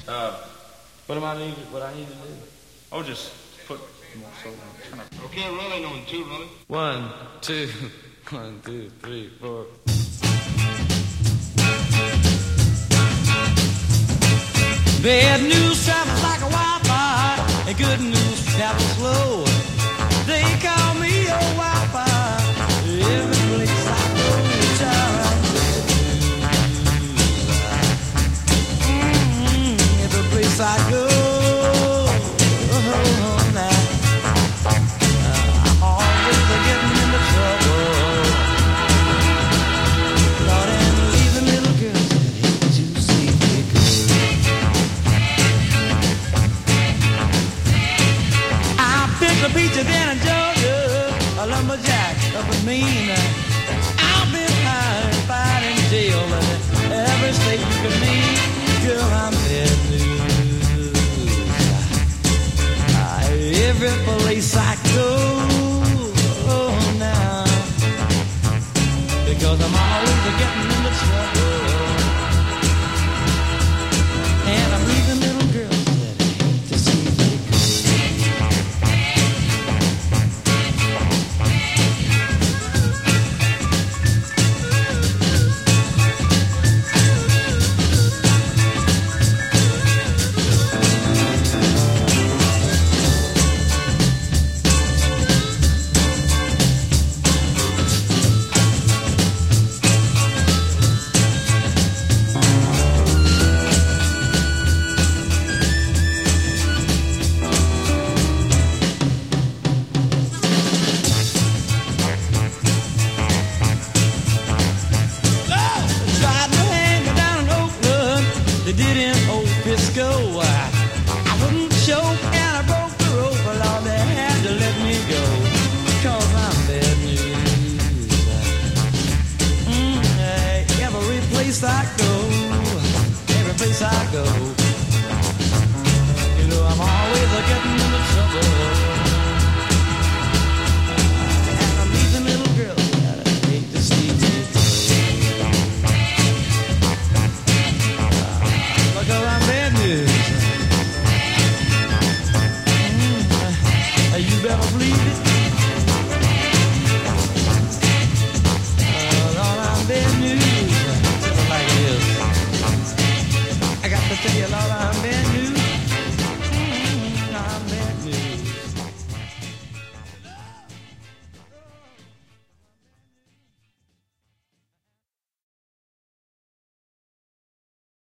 Uh, what I need to do? Oh, just put more solo. Kind of. Okay, rolling on two, rolling. 1, 2, 1, 2, 3, 4. Bad news travels like a wildfire, and good news travels slow. They call me a wildfire. Every place I go, child, every place I go, now I'm always getting into trouble. Lord, and leaving little girls that hate to see me go. I picked a peaches in Georgia, a lumberjack up in Maine. I've been high and fighting jail in every state you can name. Girl, I'm bad news. Every place I go, now, because I'm always getting into trouble, and I'm leaving little girls that hate to see me go. Tried to hang me down in Oakland, they did in Old Pisco. I wouldn't choke and I broke the rope, but all they had to let me go, 'cause I'm bad news. Every place I go, every place I go, you know I'm always getting into trouble, and I'm leaving little girls that I hate to see me go. Because I'm bad news. You better believe it. Lord, I'm bad news. Tell it like it is. I got to tell you, Lord,